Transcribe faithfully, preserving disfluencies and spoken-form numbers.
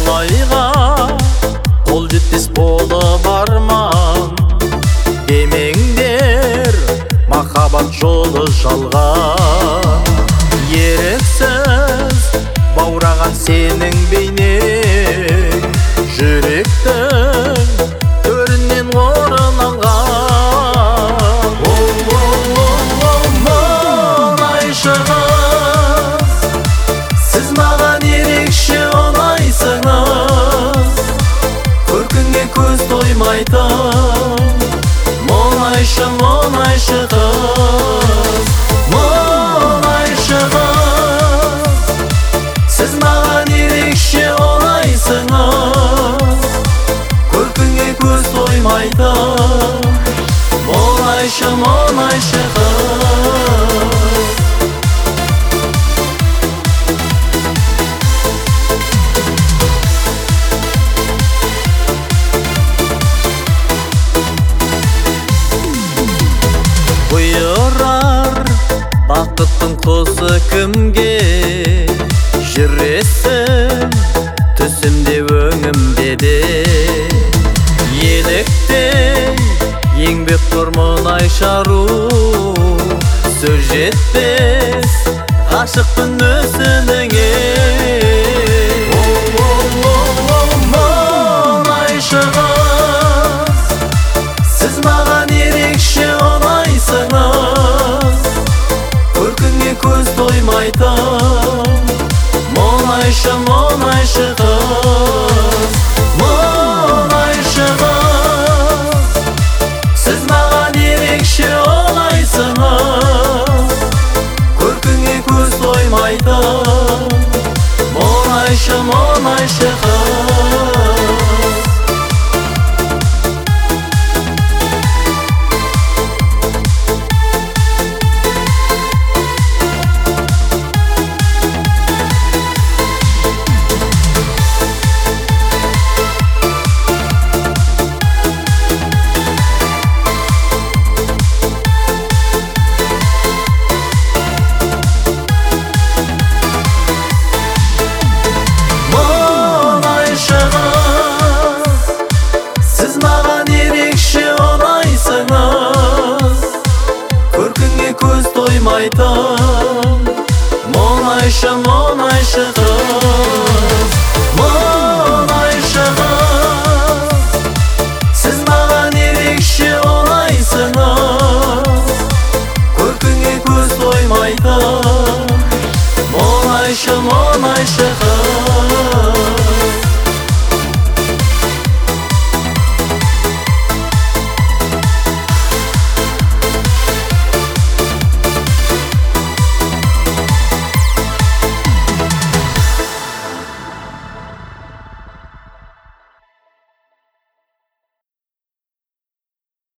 оңайға қол жетпес болып арман демеңдер, махаббат жолы жалған. Еріксіз баураған сенің бейнең, жүректің төрінен орын алған. Мұнайшы қыз, сіз маған ерекше ұнайсыңыз, көркіңе көз тоймайтын. Мұнайшы, мұнайшы қыз, мұнайшы қыз, сіз маған ерекше ұнайсыңыз, көркіңе көз тоймайтын. Мұнайшы, мұнайшы қыз. Бұйырар бақыттың құсы кімге, жүресің түсімде өңімде де. Еліктей еңбек тұр мұнайшы ару, сөз жетпес ғашықпын өзіңе. Мұнайшы қыз, сіз маған ерекше ұнайсыңыз, көркіңе көз тоймайтын. Мұнайшы, мұнайшы қыз, мұнайшы қыз, сіз маған ерекше ұнайсыңыз, көркіңе көз тоймайтын. Мұнайшы, мұнайшы